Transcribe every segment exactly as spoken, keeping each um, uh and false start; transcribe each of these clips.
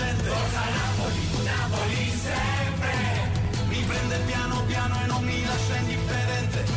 gente. Forza Napoli, Napoli sempre, mi prende piano piano e non mi lascia indifferente.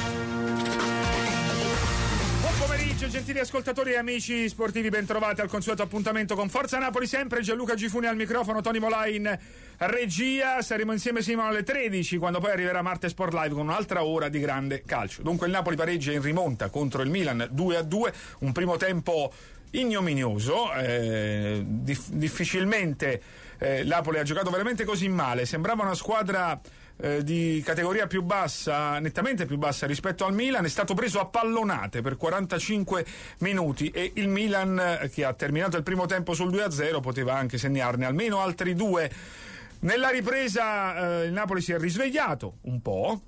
Buon pomeriggio gentili ascoltatori e amici sportivi, bentrovati al consueto appuntamento con Forza Napoli sempre. Gianluca Gifuni al microfono, Tony Molà in regia. Saremo insieme sino alle tredici, quando poi arriverà Marte Sport Live con un'altra ora di grande calcio. Dunque il Napoli pareggia in rimonta contro il Milan due a due, un primo tempo ignominioso, eh, dif- difficilmente eh, Napoli ha giocato veramente così male, sembrava una squadra eh, di categoria più bassa, nettamente più bassa rispetto al Milan. È stato preso a pallonate per quarantacinque minuti e il Milan, eh, che ha terminato il primo tempo sul due a zero, poteva anche segnarne almeno altri due. Nella ripresa eh, il Napoli si è risvegliato un po',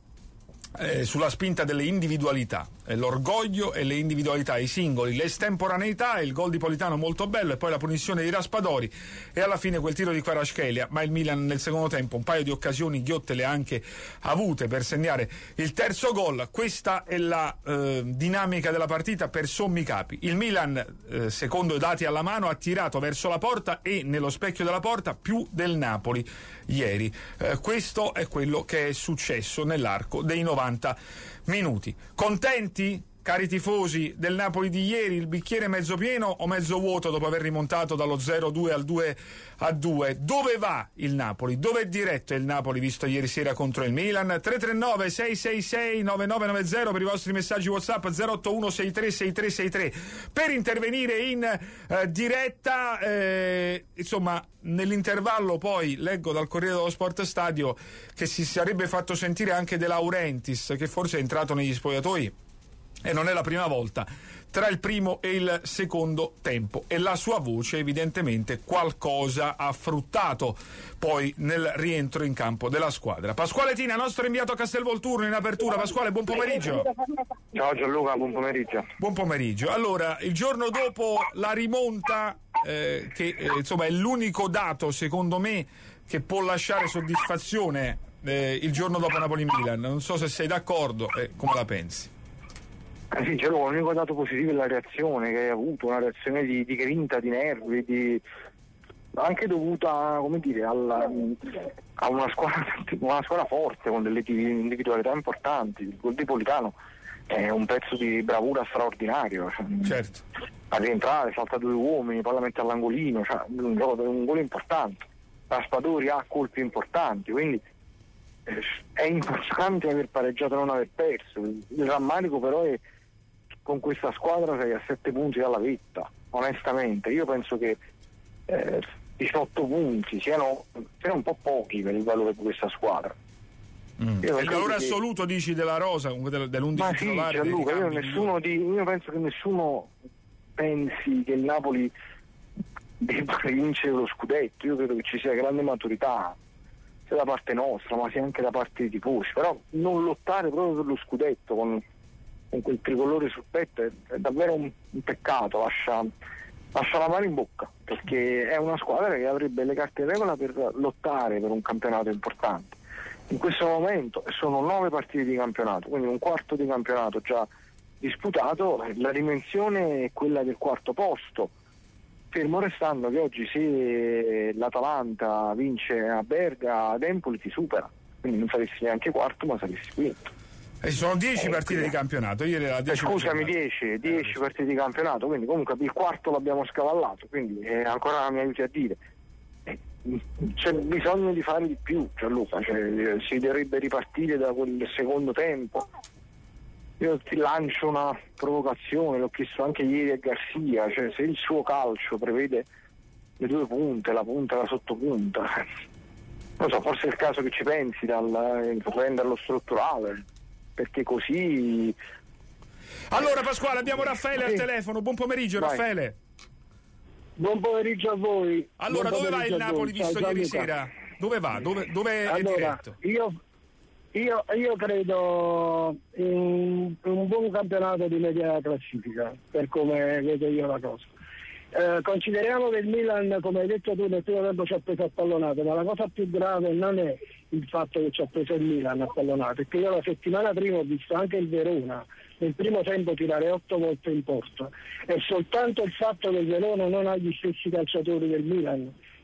Eh, sulla spinta delle individualità, eh, l'orgoglio e le individualità, i singoli, l'estemporaneità, il gol di Politano molto bello e poi la punizione di Raspadori e alla fine quel tiro di Kvaratskhelia. Ma il Milan nel secondo tempo un paio di occasioni ghiotte le ha anche avute per segnare il terzo gol. Questa è la eh, dinamica della partita per sommi capi. Il Milan, eh, secondo i dati alla mano, ha tirato verso la porta e nello specchio della porta più del Napoli ieri. Eh, questo è quello che è successo nell'arco dei novanta minuti. Contenti, cari tifosi del Napoli di ieri? Il bicchiere mezzo pieno o mezzo vuoto dopo aver rimontato dallo zero a due al due a due? Dove va il Napoli? Dove è diretto il Napoli visto ieri sera contro il Milan? tre tre nove sei sei sei nove nove nove zero per i vostri messaggi WhatsApp, zero otto uno sei tre sei tre sei tre per intervenire in eh, diretta. Eh, insomma, nell'intervallo poi leggo dal Corriere dello Sport Stadio che si sarebbe fatto sentire anche De Laurentiis, che forse è entrato negli spogliatoi e non è la prima volta, tra il primo e il secondo tempo, e la sua voce evidentemente qualcosa ha fruttato poi nel rientro in campo della squadra. Pasquale Tina, nostro inviato a Castelvolturno in apertura. Pasquale, buon pomeriggio. Ciao Gianluca, buon pomeriggio. Buon pomeriggio. Allora, il giorno dopo la rimonta, eh, che eh, insomma è l'unico dato secondo me che può lasciare soddisfazione, eh, il giorno dopo Napoli-Milan. Non so se sei d'accordo e eh, come la pensi. Eh sì, cioè, l'unico dato positivo è la reazione che hai avuto, una reazione di, di grinta, di nervi, di... anche dovuta, come dire, alla, a una squadra, una squadra forte con delle individualità importanti. Il gol di Politano è un pezzo di bravura straordinario, cioè, certo. A rientrare, salta due uomini, poi la mette all'angolino, cioè, un, gol, un gol importante. Raspadori ha colpi importanti, quindi eh, è importante aver pareggiato e non aver perso. Il rammarico però è con questa squadra sei a sette punti dalla vetta, onestamente. Io penso che eh, diciotto punti siano, siano un po' pochi per il valore di questa squadra. Mm. Il valore che... assoluto dici della rosa, comunque dell'undici ma sì, titolare. Gianluca, io, nessuno di, io penso che nessuno pensi che il Napoli debba vincere lo scudetto. Io credo che ci sia grande maturità sia da parte nostra ma sia anche da parte dei tifosi, però non lottare proprio per lo scudetto con con quel tricolore sul petto è, è davvero un, un peccato, lascia, lascia la mano in bocca, perché è una squadra che avrebbe le carte in regola per lottare per un campionato importante. In questo momento sono nove partite di campionato, quindi un quarto di campionato già disputato, la dimensione è quella del quarto posto, fermo restando che oggi se l'Atalanta vince a Berga, ad Empoli ti supera, quindi non saresti neanche quarto ma saresti quinto. E sono dieci eh, partite di campionato. Ieri era dieci eh, scusami, dieci, dieci eh, partite di campionato, quindi comunque il quarto l'abbiamo scavallato, quindi eh, ancora mi aiuti a dire. Eh, c'è bisogno di fare di più, Gianluca, cioè, si dovrebbe ripartire da quel secondo tempo. Io ti lancio una provocazione, l'ho chiesto anche ieri a Garcia, cioè se il suo calcio prevede le due punte, la punta e la sottopunta, non so, forse è il caso che ci pensi dal eh, renderlo strutturale, perché così. Allora Pasquale, abbiamo Raffaele sì. al telefono. Buon pomeriggio. Vai. Raffaele. Buon pomeriggio a voi. Allora, buon dove va il Napoli Ciao, visto ieri sera? Dove va? Dove, dove allora, è diretto? Io, io, io credo in un buon campionato di media classifica, per come vedo io la cosa. Eh, consideriamo che il Milan, come hai detto tu, nel primo tempo ci ha preso a pallonate, ma la cosa più grave non è il fatto che ci ha preso il Milan a pallonate, perché io la settimana prima ho visto anche il Verona nel primo tempo tirare otto volte in porta. È soltanto il fatto che il Verona non ha gli stessi calciatori del Milan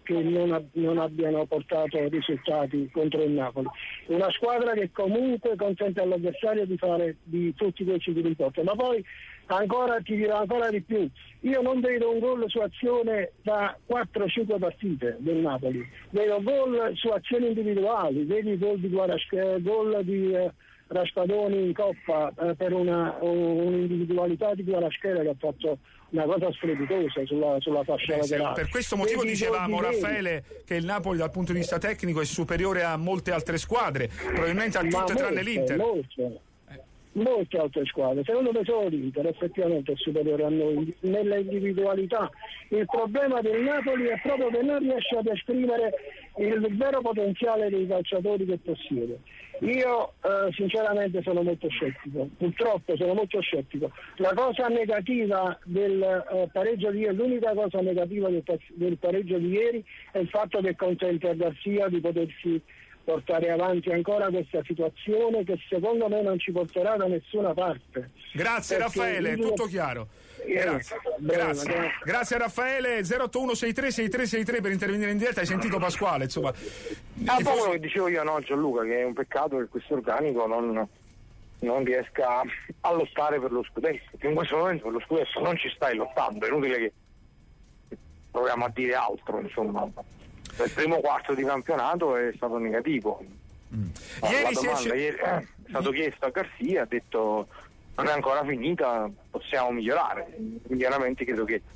che non, ab- non abbiano portato risultati contro il Napoli. Una squadra che comunque consente all'avversario di fare di tutti quei ci importa, ma poi ancora ti dirò ancora di più, io non vedo un gol su azione da quattro cinque partite del Napoli, vedo gol su azioni individuali, vedi gol di Guarasche, gol di eh, Raspadoni in Coppa eh, per una un'individualità di Guaraschera che ha fatto una cosa strepitosa sulla, sulla fascia Beh, sì, laterale. per questo motivo Vedi dicevamo, gol di Raffaele, che il Napoli dal punto di vista tecnico è superiore a molte altre squadre, probabilmente a tutte Ma tranne molte, l'Inter. Molte, molte altre squadre, secondo me solo l'Inter effettivamente è superiore a noi nelle individualità. Il problema del Napoli è proprio che non riesce ad esprimere il vero potenziale dei calciatori che possiede. Io eh, sinceramente sono molto scettico, purtroppo sono molto scettico. La cosa negativa del eh, pareggio di ieri, l'unica cosa negativa del, del pareggio di ieri è il fatto che consente a Garcia di potersi portare avanti ancora questa situazione che secondo me non ci porterà da nessuna parte. Grazie Perché Raffaele, il... tutto chiaro. Grazie. Bene, Grazie. bene. Grazie Raffaele. Zero otto uno sei tre sei tre sei tre per intervenire in diretta. Hai sentito Pasquale, insomma. Ah, poi quello che dicevo io, no, Gianluca, che è un peccato che questo organico non, non riesca a lottare per lo scudetto, che in questo momento per lo scudetto non ci stai lottando, è inutile che proviamo a dire altro, insomma. Il primo quarto di campionato è stato negativo. Mm. La Ieri, domanda si è... ieri è stato chiesto a Garcia, ha detto non è ancora finita, possiamo migliorare. I miglioramenti credo che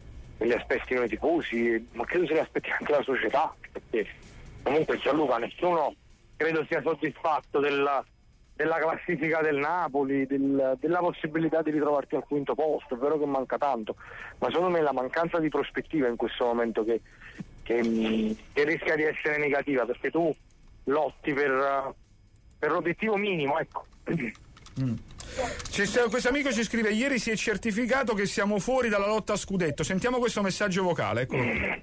li aspettino i tifosi, ma credo se li aspetti anche la società, perché comunque Gianluca nessuno credo sia soddisfatto della, della classifica del Napoli, del, della possibilità di ritrovarti al quinto posto. È vero che manca tanto, ma secondo me la mancanza di prospettiva in questo momento che Che, che rischia di essere negativa, perché tu lotti per, per l'obiettivo minimo, ecco. Mm. Questo amico ci scrive: ieri si è certificato che siamo fuori dalla lotta a scudetto. Sentiamo questo messaggio vocale, eccolo.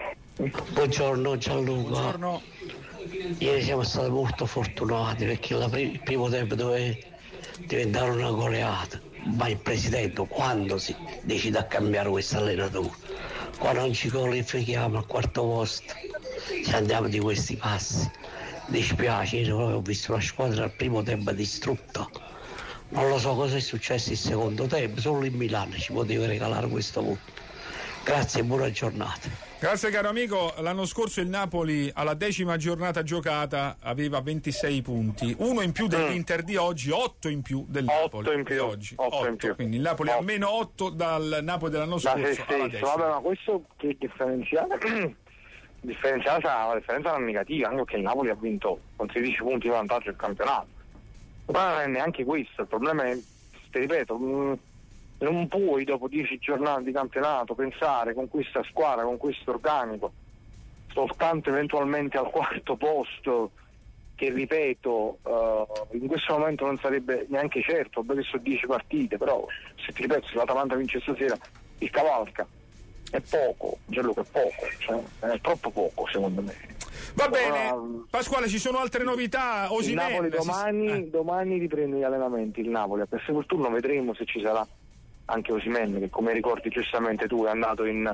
Buongiorno Gianluca. Buongiorno. Ieri siamo stati molto fortunati perché la prim- il primo tempo doveva diventare una goleata, ma il presidente quando si decide a cambiare questo allenatore, qua non ci qualifichiamo al quarto posto, se andiamo di questi passi, dispiace. Io ho visto una squadra al primo tempo distrutta, non lo so cosa è successo il secondo tempo, solo in Milano ci poteva regalare questo punto. Grazie e buona giornata. Grazie caro amico. L'anno scorso il Napoli alla decima giornata giocata aveva ventisei punti, uno in più dell'Inter di oggi, otto in più del Napoli in più, di oggi, otto otto. In più. Quindi il Napoli ha meno otto dal Napoli dell'anno Da scorso se alla stesso. decima. Vabbè, ma questo che differenziale differenziale sarà la differenza non negativa, anche perché il Napoli ha vinto con sedici punti di vantaggio il campionato. Ma non è neanche questo, il problema è, ti ripeto, mh, non puoi dopo dieci giornate di campionato pensare con questa squadra, con questo organico, soltanto eventualmente al quarto posto, che ripeto uh, in questo momento non sarebbe neanche certo, perché sono dieci partite, però se ti ripeto, se l'Atalanta vince stasera il cavalca, è poco, Gianluca, è poco, cioè, è troppo poco secondo me. Va bene, Ora, Pasquale, ci sono altre novità? il Osimhen, Napoli si- domani, eh. domani riprende gli allenamenti, il Napoli, per per turno vedremo se ci sarà anche Osimhen, che come ricordi giustamente tu è andato in,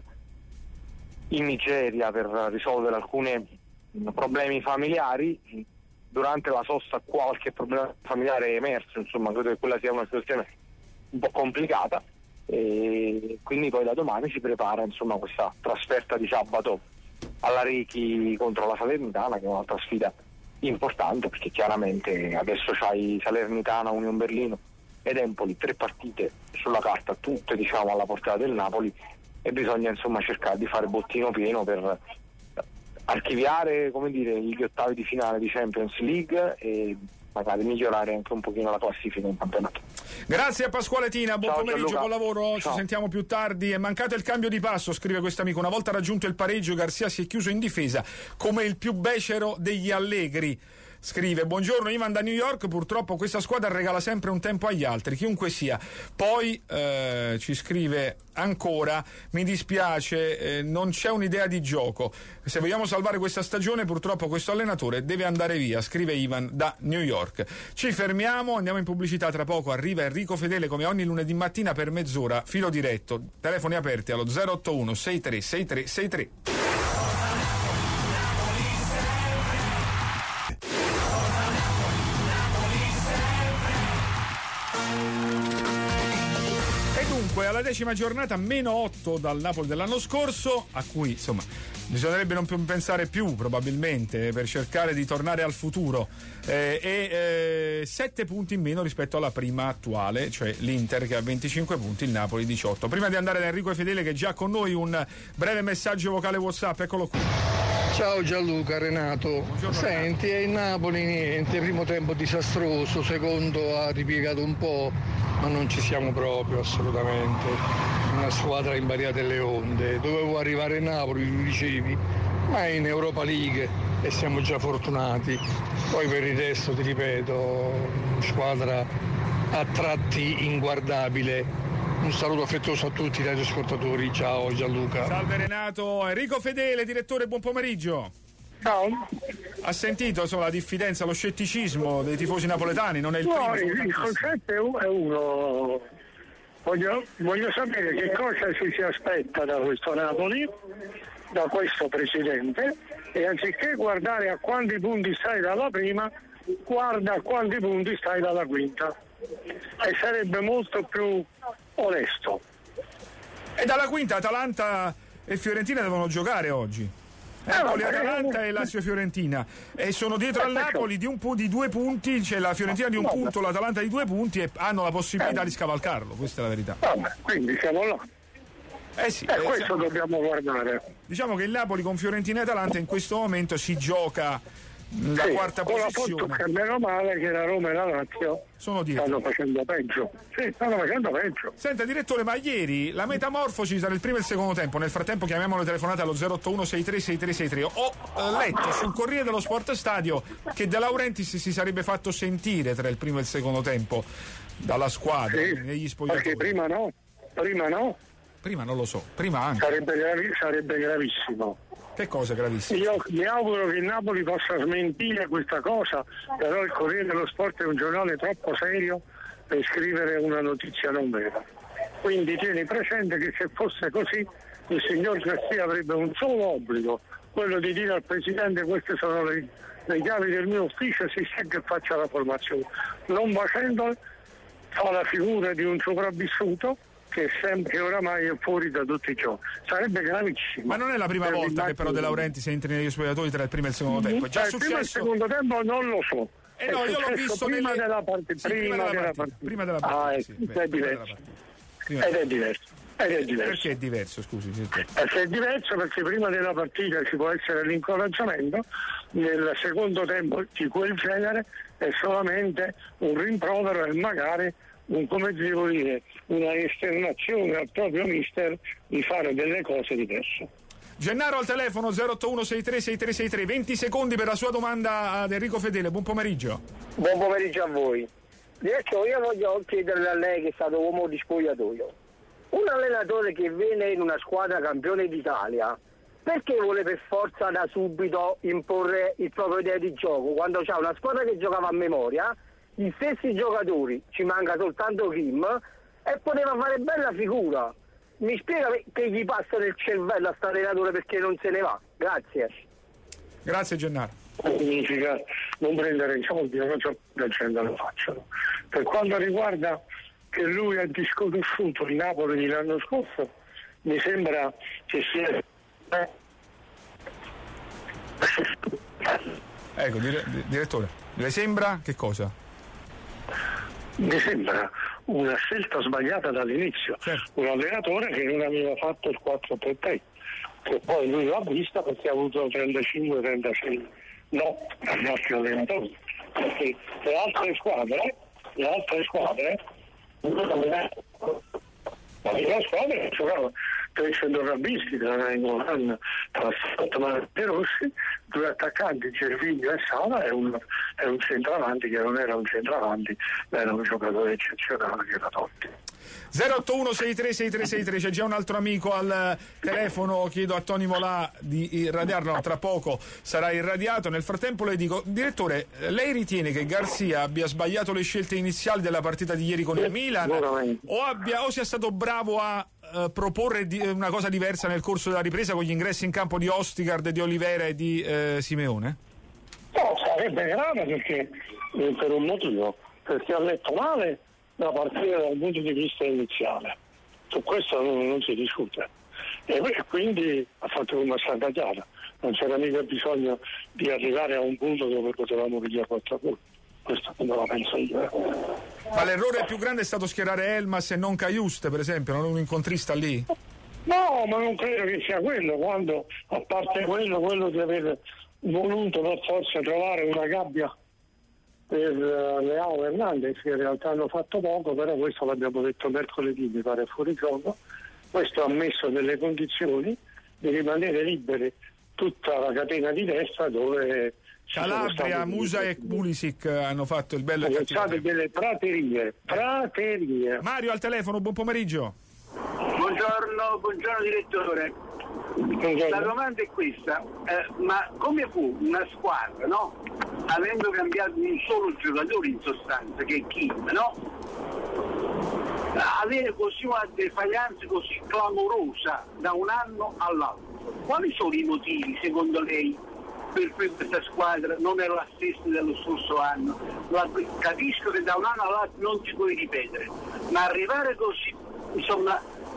in Nigeria per risolvere alcuni problemi familiari. Durante la sosta qualche problema familiare è emerso, insomma credo che quella sia una situazione un po' complicata, e quindi poi da domani si prepara insomma questa trasferta di sabato alla Rechi contro la Salernitana, che è un'altra sfida importante, perché chiaramente adesso c'hai Salernitana, Union Berlino ed Empoli, tre partite sulla carta, tutte diciamo alla portata del Napoli, e bisogna insomma cercare di fare bottino pieno per archiviare, come dire, gli ottavi di finale di Champions League e magari migliorare anche un pochino la classifica in campionato. Grazie a Pasquale Tina, buon Ciao, pomeriggio, Gianluca. buon lavoro, ci Ciao. sentiamo più tardi. È mancato il cambio di passo, scrive questo amico. Una volta raggiunto il pareggio, Garcia si è chiuso in difesa come il più becero degli allegri. Scrive: buongiorno, Ivan da New York, purtroppo questa squadra regala sempre un tempo agli altri, chiunque sia. Poi eh, ci scrive ancora: mi dispiace, eh, non c'è un'idea di gioco, se vogliamo salvare questa stagione purtroppo questo allenatore deve andare via, scrive Ivan da New York. Ci fermiamo, andiamo in pubblicità, tra poco arriva Enrico Fedele come ogni lunedì mattina per mezz'ora, filo diretto, telefoni aperti allo zero otto uno sei tre sei tre sei tre. decima giornata, meno otto dal Napoli dell'anno scorso, a cui insomma bisognerebbe non pensare più probabilmente per cercare di tornare al futuro, eh, e eh, sette punti in meno rispetto alla prima attuale, cioè l'Inter che ha venticinque punti, il Napoli diciotto. Prima di andare da Enrico e Fedele che è già con noi, un breve messaggio vocale WhatsApp, eccolo qui. Ciao Gianluca, Renato. Buongiorno, Senti, è il Napoli niente, primo tempo disastroso, secondo ha ripiegato un po', ma non ci siamo proprio assolutamente. Una squadra invariata delle onde. Dovevo arrivare a Napoli, lo dicevi, ma è in Europa League e siamo già fortunati. Poi per il resto, ti ripeto, squadra a tratti inguardabile. Un saluto affettuoso a tutti i radioascoltatori. Ciao Gianluca. Salve Renato. Enrico Fedele, direttore, buon pomeriggio. Ciao. Ha sentito insomma, la diffidenza, lo scetticismo dei tifosi napoletani? Non è il No, primo. il, il concetto è uno. Voglio, voglio sapere che cosa ci si aspetta da questo Napoli, da questo presidente, e anziché guardare a quanti punti stai dalla prima, guarda a quanti punti stai dalla quinta. E sarebbe molto più onesto. E dalla quinta Atalanta e Fiorentina devono giocare oggi. Napoli, Atalanta e Lazio Fiorentina, e sono dietro al Napoli di un pu- di due punti, c'è la Fiorentina di un punto, l'Atalanta di due punti, e hanno la possibilità di scavalcarlo, questa è la verità. Vabbè, quindi siamo là. Eh sì, E eh, questo siamo- dobbiamo guardare. diciamo che il Napoli con Fiorentina e Atalanta in questo momento si gioca la Sì, quarta con la posizione. che meno male che la Roma e la Lazio Sono dietro. stanno facendo peggio. Sì, stanno facendo peggio. Senta direttore, ma ieri la metamorfosi tra il primo e il secondo tempo, nel frattempo chiamiamo le telefonate allo zero otto uno sei tre sei tre sei tre, ho eh, letto sul Corriere dello Sport Stadio che De Laurentiis si sarebbe fatto sentire tra il primo e il secondo tempo dalla squadra, Sì, negli spogliatoi. perché prima no, prima no, Prima non lo so, prima anche. sarebbe, gravi- sarebbe gravissimo. Che cosa gravissima? Io mi auguro che il Napoli possa smentire questa cosa, però il Corriere dello Sport è un giornale troppo serio per scrivere una notizia non vera. Quindi tieni presente che se fosse così il signor Garcia avrebbe un solo obbligo, quello di dire al Presidente: queste sono le, le chiavi del mio ufficio, si sa che faccia la formazione. Non facendo fa la figura di un sopravvissuto che, sempre, che oramai è fuori da tutti i giochi. Sarebbe gravissimo. Ma non è la prima Per volta che però De l'immagine- Laurentiis entri negli spogliatoi tra il primo e il secondo tempo. È già Eh, prima e il successo. secondo tempo non lo so. Eh no, È io l'ho successo visto prima nelle- della partita. Sì, prima, della partita. Prima della partita. Ah, è, sì, beh, è prima della diverso. partita. Prima- Ed è diverso. Ed è diverso. Perché è diverso, scusi? sì, sì. Perché è diverso perché prima della partita ci può essere l'incoraggiamento, nel secondo tempo di quel genere è solamente un rimprovero e magari un, come devo dire, una esternazione al proprio mister di fare delle cose diverse. Gennaro al telefono zero otto uno sei tre sei tre sei tre, venti secondi per la sua domanda ad Enrico Fedele, buon pomeriggio. Buon pomeriggio a voi. Adesso io voglio chiederle a lei, che è stato uomo di spogliatoio, un allenatore che viene in una squadra campione d'Italia, perché vuole per forza da subito imporre il proprio idea di gioco, quando c'è una squadra che giocava a memoria, gli stessi giocatori, ci manca soltanto Kim, e poteva fare bella figura. Mi spiega che gli passa nel cervello a sta allenatore perché non se ne va? Grazie. Grazie Gennaro. Significa non prendere i soldi, non so che la gente lo facciano. Per quanto riguarda che lui ha disconosciuto il Napoli l'anno scorso, mi sembra che sia eh, Ecco, dire- di- direttore, le sembra che cosa? mi sembra una scelta sbagliata dall'inizio. Certo. Un allenatore che non aveva fatto il quattro tre tre, che poi lui l'ha vista perché ha avuto trentacinque trentasei. No, agli altri allenatori, perché le altre squadre, le altre squadre, ma le squadre giocavano tre centrocampisti tra Nainggolan, tra Stottman e Rossi, due attaccanti, Gervinho e Sala, e un, e un centravanti che non era un centravanti, ma era un giocatore eccezionale che era Totti. zero otto uno sei tre sei tre sei tre, c'è già un altro amico al telefono, chiedo a Tony Molà di irradiarlo, tra poco sarà irradiato. Nel frattempo le dico, direttore, lei ritiene che Garcia abbia sbagliato le scelte iniziali della partita di ieri con il Milan, o, abbia, o sia stato bravo a uh, proporre di, una cosa diversa nel corso della ripresa con gli ingressi in campo di Ostigard, di Olivera e di uh, Simeone? No, sarebbe grave perché, eh, per un motivo, perché ha letto male la partita dal punto di vista iniziale. su questo non, non si discute. E quindi ha fatto una strada chiara, non c'era mica bisogno di arrivare a un punto dove potevamo pigliare quattro gol. Questo non la penso io. Ma l'errore più grande è stato schierare Elmas e non Cajuste, per esempio, non un incontrista lì? No, ma non credo che sia quello, quando a parte quello, quello di aver voluto per forza trovare una gabbia per uh, Leao Hernandez, che in realtà hanno fatto poco, però questo l'abbiamo detto mercoledì, mi pare fuori gioco. Questo ha messo delle condizioni di rimanere liberi tutta la catena di destra, dove Calabria, Musa e Pulisic hanno fatto il bello e sono state delle praterie, praterie. Mario al telefono, buon pomeriggio. Buongiorno, buongiorno direttore. Buongiorno. La domanda è questa, eh, ma come fu una squadra, no? Avendo cambiato un solo giocatore in sostanza, che è Kim, no? Avere così una defaglianza così clamorosa da un anno all'altro. Quali sono i motivi, secondo lei, per cui questa squadra non è la stessa dello scorso anno? La, capisco che da un anno all'altro non si può ripetere, ma arrivare così, insomma,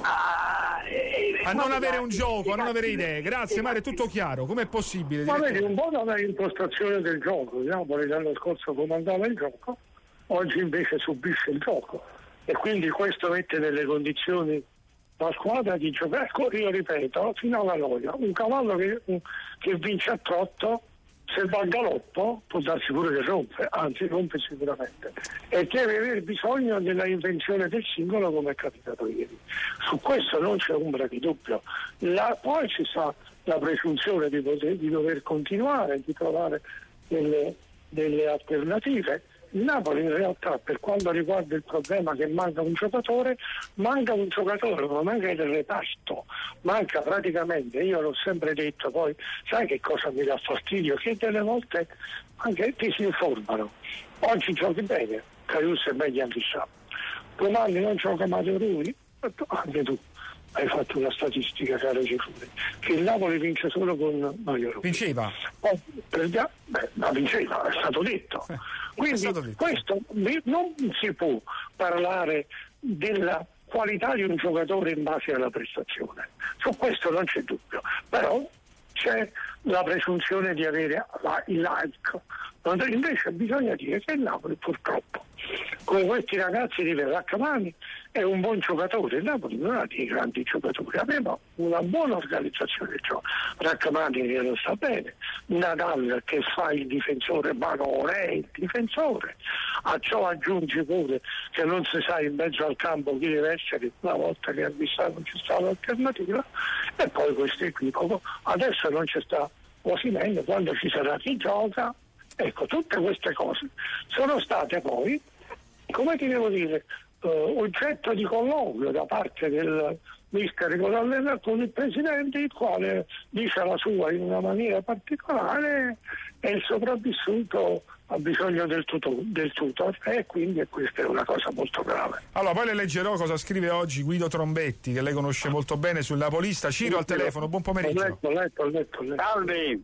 a, a non avere un gioco, a non avere idee. Grazie Mario, è tutto chiaro. Com'è possibile? Ma vedi, un po' dalla impostazione del gioco. Il Napoli l'anno scorso comandava il gioco, oggi invece subisce il gioco, e quindi questo mette nelle condizioni la squadra di giocare, io ripeto, fino alla noia. Un cavallo che, che vince a trotto, se va a galoppo può darsi pure che rompe, anzi rompe sicuramente, e deve aver bisogno della invenzione del singolo, come è capitato ieri. Su questo non c'è ombra di dubbio. La, poi ci sa la presunzione di, poter, di dover continuare, di trovare delle, delle alternative. Il Napoli in realtà, per quanto riguarda il problema che manca un giocatore, manca un giocatore, non manca il reparto, manca praticamente, io l'ho sempre detto, poi sai che cosa mi dà fastidio? Che delle volte anche ti si informano. Oggi giochi bene, Caius è meglio anche sa. Domani non gioca Matteo Rui, anche tu hai fatto una statistica, caro Cifuri, che il Napoli vince solo con Mario Rui. Vinceva? Oh, per, beh, ma vinceva, è stato detto. Quindi stato detto. Questo non si può parlare della qualità di un giocatore in base alla prestazione, su questo non c'è dubbio, però c'è la presunzione di avere la, il like. Invece bisogna dire che il Napoli purtroppo con questi ragazzi di Verraccamani è un buon giocatore. Il Napoli non ha dei grandi giocatori, aveva una buona organizzazione del gioco. Raccamani che non sta bene, Nadal che fa il difensore ma non è il difensore, a ciò aggiungi pure che non si sa in mezzo al campo chi deve essere una volta che ha visto non c'è stata l'alternativa, e poi questo equivoco. Adesso non c'è sta Osimhen, quando ci sarà chi gioca. Ecco, tutte queste cose sono state poi, come ti devo dire, eh, oggetto di colloquio da parte del mister con, con il presidente, il quale dice la sua in una maniera particolare, e il sopravvissuto ha bisogno del tutor, del tutor, e quindi questa è una cosa molto grave. Allora, poi le leggerò cosa scrive oggi Guido Trombetti, che lei conosce molto bene, sul Napolista. Ciro al telefono, buon pomeriggio. Ho letto, ho letto, ho letto, ho letto. Salve.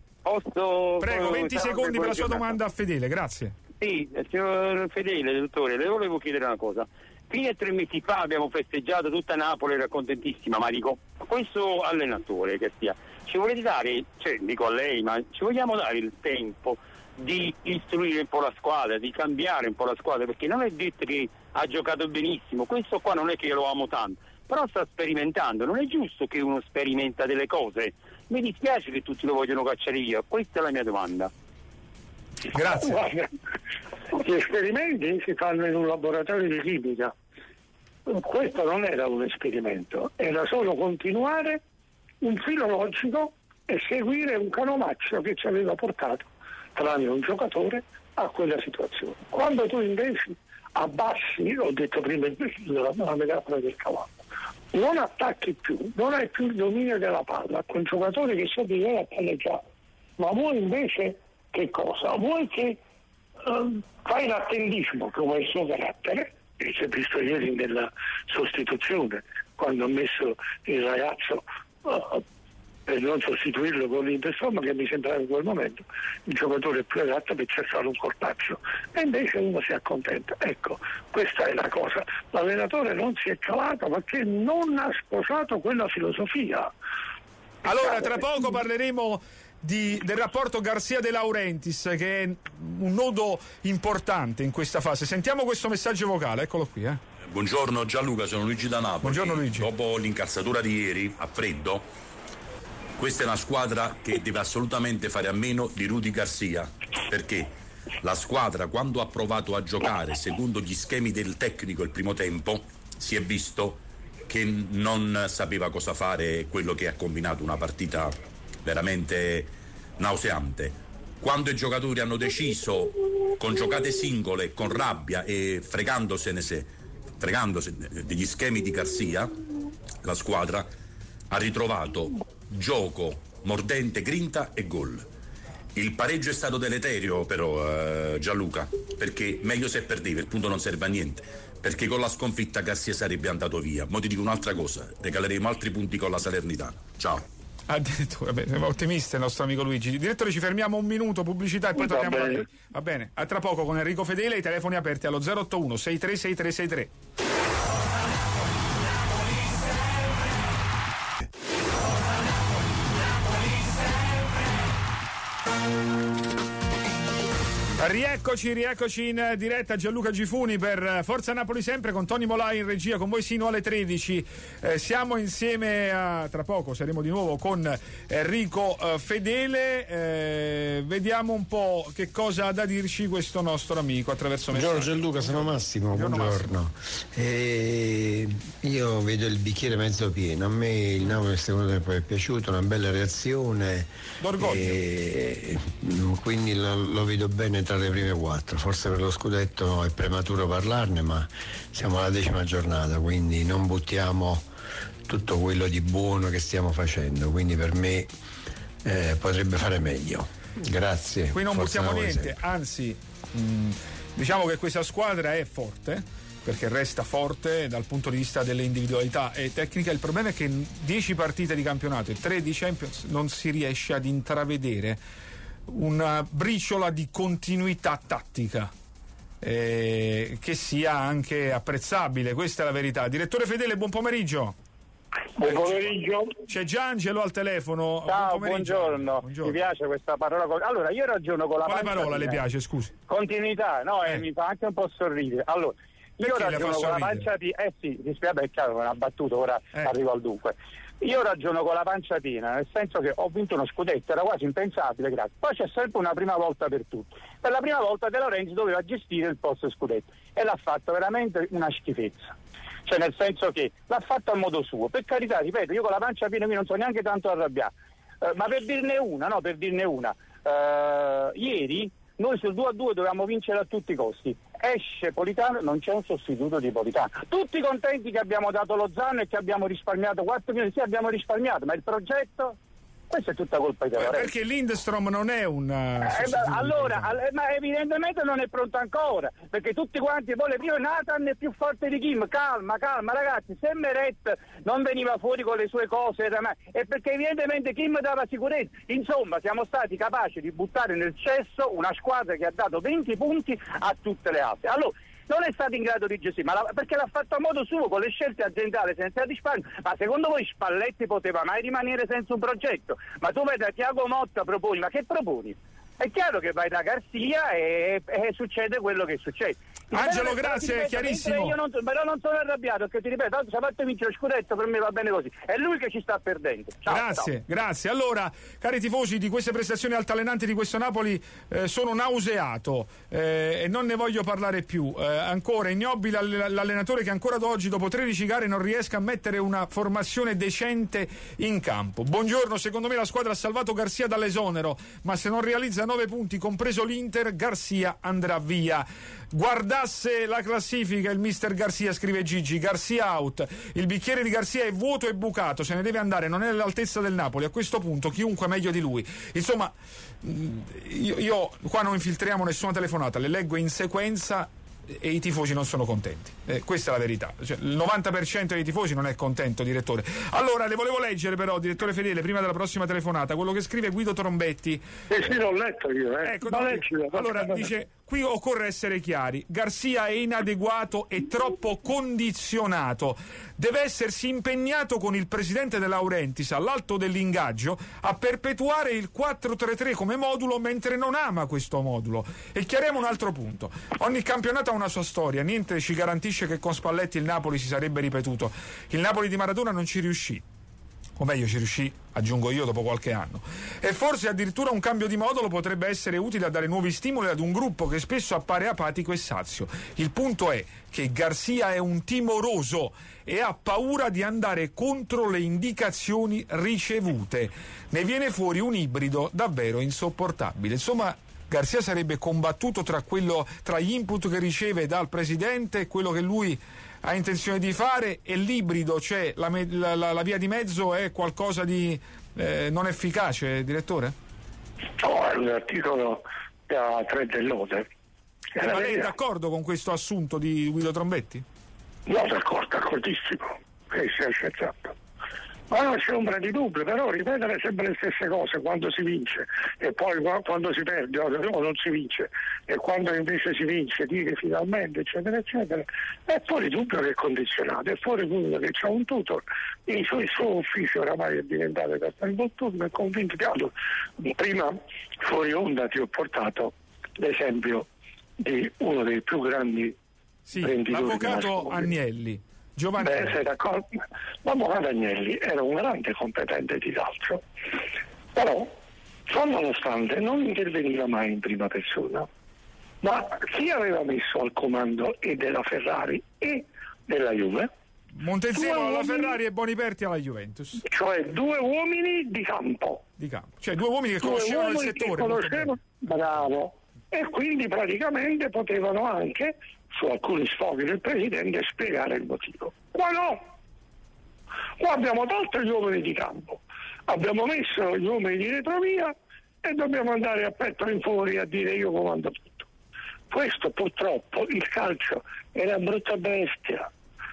Posso... Prego, venti salve, secondi per la sua giornata. domanda a Fedele, grazie. Sì, signor Fedele, dottore, le volevo chiedere una cosa. Fino a tre mesi fa abbiamo festeggiato, tutta Napoli era contentissima, ma dico, questo allenatore che sia, ci volete dare, cioè dico a lei, ma ci vogliamo dare il tempo di istruire un po' la squadra, di cambiare un po' la squadra, perché non è detto che ha giocato benissimo, questo qua non è che io lo amo tanto, però sta sperimentando, non è giusto che uno sperimenta delle cose. Mi dispiace che tutti lo vogliono cacciare via, questa è la mia domanda. Grazie. Guarda, gli esperimenti si fanno in un laboratorio di chimica. Questo non era un esperimento, era solo continuare un filo logico e seguire un canovaccio che ci aveva portato, tranne un giocatore, a quella situazione. Quando tu invece abbassi, ho detto prima la, la metafora del cavallo, non attacchi più, non hai più il dominio della palla, con giocatori che sa di la palleggiare, ma vuoi invece che cosa? Vuoi che um, fai l'attendismo come è il suo carattere, e si è visto ieri nella sostituzione, quando ha messo il ragazzo uh, per non sostituirlo con l'Interstrom, che mi sembrava in quel momento il giocatore più adatto per cercare un colpaccio, e invece uno si accontenta. Ecco, questa è la cosa, l'allenatore non si è calato perché non ha sposato quella filosofia. Allora tra poco parleremo Di, del rapporto Garcia De Laurentiis, che è un nodo importante in questa fase. Sentiamo questo messaggio vocale, eccolo qui. Eh. Buongiorno Gianluca, sono Luigi da Napoli. Buongiorno Luigi. Dopo l'incazzatura di ieri a freddo, questa è una squadra che deve assolutamente fare a meno di Rudy Garcia, perché la squadra, quando ha provato a giocare secondo gli schemi del tecnico il primo tempo, si è visto che non sapeva cosa fare, quello che ha combinato una partita veramente nauseante. Quando i giocatori hanno deciso con giocate singole, con rabbia e fregandosene se, fregandosene degli schemi di Garcia, la squadra ha ritrovato gioco mordente, grinta e gol. Il pareggio è stato deleterio però, eh, Gianluca, perché meglio se perdevi, il punto non serve a niente, perché con la sconfitta Garcia sarebbe andato via. Ma ti dico un'altra cosa, regaleremo altri punti con la Salernitana. Ciao. Addirittura, beh, è ottimista il nostro amico Luigi. Direttore, ci fermiamo un minuto, pubblicità e poi Va torniamo bene. a... Va bene, a tra poco con Enrico Fedele, i telefoni aperti allo zero otto uno sei tre sei tre sei tre. Rieccoci, rieccoci in diretta, Gianluca Gifuni per Forza Napoli sempre, con Tony Molai in regia, con voi sino alle tredici. Eh, siamo insieme a, tra poco saremo di nuovo con Enrico eh, Fedele. Eh, vediamo un po' che cosa ha da dirci questo nostro amico attraverso messaggio. Buongiorno Gianluca, sono Massimo. Buongiorno, Buongiorno. Eh, io vedo il bicchiere mezzo pieno. A me il Napoli nel secondo tempo è piaciuto, una bella reazione. D'orgoglio. Eh, quindi lo, lo vedo bene tra le prime quattro. Forse per lo scudetto è prematuro parlarne, ma siamo alla decima giornata, quindi non buttiamo tutto quello di buono che stiamo facendo. Quindi per me eh, potrebbe fare meglio. Grazie. Qui non Forza buttiamo Napoli niente, sempre. anzi mh, diciamo che questa squadra è forte, perché resta forte dal punto di vista delle individualità e tecnica. Il problema è che in dieci partite di campionato e tre di Champions non si riesce ad intravedere una briciola di continuità tattica eh, che sia anche apprezzabile. Questa è la verità. Direttore Fedele, buon pomeriggio. Buon pomeriggio. C'è Giangelo al telefono. Ciao, Buon pomeriggio. buongiorno. Buongiorno. Mi piace questa parola. con- Allora, io ragiono con la Quale pancia parola le piena. piace, scusi? Continuità, no, Eh. e mi fa anche un po' sorridere. Allora, io Perché le ragiono fa con la sorridere? pancia piena. Eh sì, si spiega, è chiaro, una battuta, ora Eh. arrivo al dunque. Io ragiono con la pancia piena, nel senso che ho vinto uno scudetto, era quasi impensabile, grazie. Poi c'è sempre una prima volta per tutti. Per la prima volta De Laurentiis doveva gestire il posto scudetto e l'ha fatto veramente una schifezza. Cioè, nel senso che l'ha fatto a modo suo. Per carità, ripeto, io con la pancia piena qui non sono neanche tanto arrabbiato. Eh, ma per dirne una, no, per dirne una. Eh, ieri noi sul due a due dovevamo vincere a tutti i costi. Esce Politano, non c'è un sostituto di Politano. Tutti contenti che abbiamo dato lo Zanno e che abbiamo risparmiato quattro milioni. Sì, abbiamo risparmiato, ma il progetto? Questa è tutta colpa di De Laurentiis. Perché Lindstrom non è un uh, Eh, sostituto beh, di allora, Politano. all- ma evidentemente non è pronto ancora, perché tutti quanti poi le prime Nathan è più forte di Kim. Calma, calma ragazzi, se Meret non veniva fuori con le sue cose ma- è perché evidentemente Kim dava sicurezza. Insomma, siamo stati capaci di buttare nel cesso una squadra che ha dato venti punti a tutte le altre. Allora, non è stato in grado di gestire, ma la- perché l'ha fatto a modo suo, con le scelte aziendali, senza risparmio. Ma secondo voi Spalletti poteva mai rimanere senza un progetto? Ma tu vai da Tiago Motta, proponi, ma che proponi? È chiaro che vai da Garcia e, e succede quello che succede. Il Angelo, bello è che, grazie, ti ripeto, chiarissimo. mentre Io non, però non sono arrabbiato, perché ti ripeto, tanto ci ha fatto vincere lo scudetto, per me va bene così. È lui che ci sta perdendo. Ciao, Grazie, ciao. grazie. Allora, cari tifosi, di queste prestazioni altalenanti di questo Napoli eh, sono nauseato eh, e non ne voglio parlare più. Eh, ancora ignobile all- l'allenatore che ancora ad oggi, dopo tredici gare, non riesca a mettere una formazione decente in campo. Buongiorno, secondo me la squadra ha salvato Garcia dall'esonero, ma se non realizza nove punti, compreso l'Inter, Garcia andrà via. Guardasse la classifica il mister Garcia, scrive Gigi. Garcia out, il bicchiere di Garcia è vuoto e bucato, se ne deve andare, non è all'altezza del Napoli, a questo punto chiunque è meglio di lui. Insomma, io, io qua non infiltriamo nessuna telefonata, le leggo in sequenza e i tifosi non sono contenti. Eh, questa è la verità. Cioè, il novanta per cento dei tifosi non è contento, direttore. Allora, le volevo leggere però, direttore Fedele, prima della prossima telefonata, quello che scrive Guido Trombetti. Eh sì, l'ho letto io, eh. Ecco, no, leggilo, allora dice: qui occorre essere chiari, Garcia è inadeguato e troppo condizionato, deve essersi impegnato con il presidente De Laurentiis all'alto dell'ingaggio a perpetuare il quattro tre tre come modulo, mentre non ama questo modulo. E chiariamo un altro punto: ogni campionato ha una sua storia, niente ci garantisce che con Spalletti il Napoli si sarebbe ripetuto. Il Napoli di Maradona non ci riuscì, o meglio ci riuscì, aggiungo io, dopo qualche anno, e forse addirittura un cambio di modulo potrebbe essere utile a dare nuovi stimoli ad un gruppo che spesso appare apatico e sazio. Il punto è che Garcia è un timoroso e ha paura di andare contro le indicazioni ricevute, ne viene fuori un ibrido davvero insopportabile. Insomma, Garcia sarebbe combattuto tra quello, tra gli input che riceve dal presidente e quello che lui ha intenzione di fare, e l'ibrido, cioè la, la, la, la via di mezzo, è qualcosa di eh, non efficace, direttore? No, è un articolo da tre dell'Ode. Eh, ma lei è d'accordo con questo assunto di Guido Trombetti? No, d'accordo, d'accordissimo. Eh, si è scherzato. Ma non c'è ombra di dubbio, però ripetere sempre le stesse cose quando si vince e poi quando si perde o non si vince, e quando invece si vince dire finalmente eccetera eccetera, è fuori dubbio che è condizionato, è fuori dubbio che c'è un tutor, il suo, il suo ufficio oramai è diventato Castel Turno, è convinto che altro. Prima fuori onda ti ho portato l'esempio di uno dei più grandi sì, imprenditori, l'avvocato Agnelli. Giovanni. Beh, sei d'accordo? L'avvocato Agnelli era un grande competente di calcio, però ciò nonostante non interveniva mai in prima persona. Ma chi aveva messo al comando e della Ferrari e della Juve? Montezemolo alla Ferrari e Boniperti alla Juventus. Cioè due uomini di campo. Di campo. Cioè due uomini che conoscevano il settore. Conoscevano, bravo. E quindi praticamente potevano anche, su alcuni sfoghi del presidente, spiegare il motivo. Qua no. Qua abbiamo tolto gli uomini di campo, abbiamo messo gli uomini di retrovia e dobbiamo andare a petto in fuori a dire io comando tutto. Questo purtroppo, il calcio è una brutta bestia.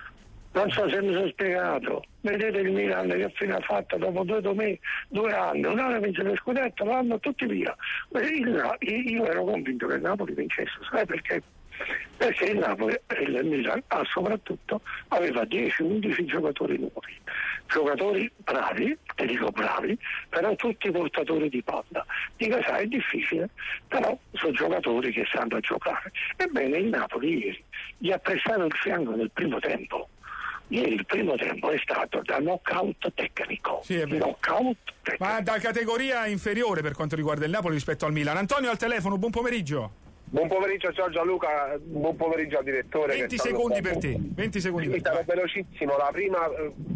Non so se mi sono spiegato. Vedete il Milan che fine ha fatto dopo due, due, due anni, un anno vince lo scudetto, l'anno tutti via. Io, io ero convinto che il Napoli vincesse, sai perché? Perché il Napoli e il Milan ah, soprattutto aveva dieci undici giocatori nuovi, giocatori bravi, ti dico bravi, però tutti portatori di palla. Dico, sai, è difficile, però sono giocatori che sanno giocare. Ebbene il Napoli ieri gli ha prestato il fianco nel primo tempo. Ieri il primo tempo è stato da knockout tecnico, sì, è knockout tecnico. Ma da categoria inferiore per quanto riguarda il Napoli rispetto al Milan. Antonio al telefono, buon pomeriggio. Buon pomeriggio, ciao Gianluca, buon pomeriggio al direttore. venti secondi per te, venti secondi per te. Sarò velocissimo, la prima,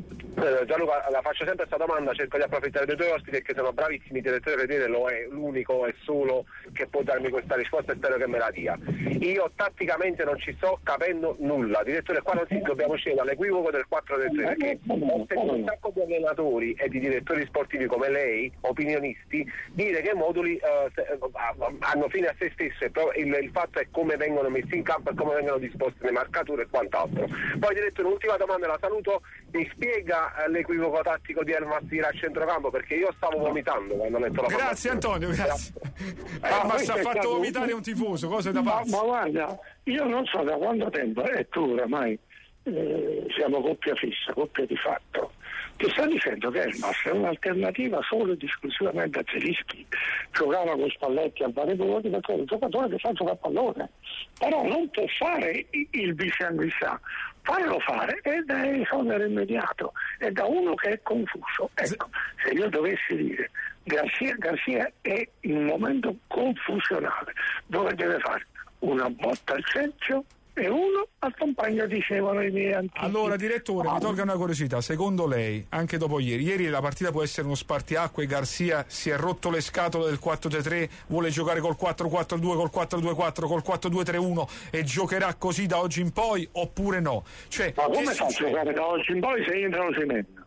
eh, Gianluca, la faccio sempre questa domanda, cerco di approfittare dei tuoi ospiti che sono bravissimi, il direttore Fedele lo è, l'unico e solo che può darmi questa risposta e spero che me la dia. Io tatticamente non ci sto capendo nulla, direttore, qua non si dobbiamo scendere all'equivoco del quattro tre tre, perché ho sentito un sacco di allenatori e di direttori sportivi come lei, opinionisti, dire che i moduli eh, se, hanno fine a se stesso e il, il fatto è come vengono messi in campo e come vengono disposte le marcature e quant'altro. Poi direttore, un'ultima domanda, la saluto, mi spiega eh, l'equivoco tattico di Elmas a centrocampo, perché io stavo vomitando quando ho letto la Grazie Antonio, grazie. Elmas ha fatto vomitare un tifoso, cose da pazzo. Ma, ma guarda, io non so da quanto tempo, e eh, tu oramai eh, siamo coppia fissa, coppia di fatto. Ti sto dicendo che Elmas è un'alternativa solo ed esclusivamente a Zelinski. Giocava con Spalletti a fare voti perché è un giocatore che fa giocare a pallone, però non può fare il vice anguissa, farlo fare ed è esonero immediato, è da uno che è confuso. Ecco, se io dovessi dire Garcia, Garcia è in un momento confusionale dove deve fare una botta al cerchio e uno al compagno, dicevano i miei antichi. Allora direttore, ah, mi tolga una curiosità, secondo lei, anche dopo ieri ieri la partita può essere uno spartiacque, Garcia si è rotto le scatole del quattro tre tre, vuole giocare col quattro quattro due, col quattro due quattro, col quattro due tre uno e giocherà così da oggi in poi oppure no? Cioè, ma come fa a giocare da oggi in poi se entrano si mettono?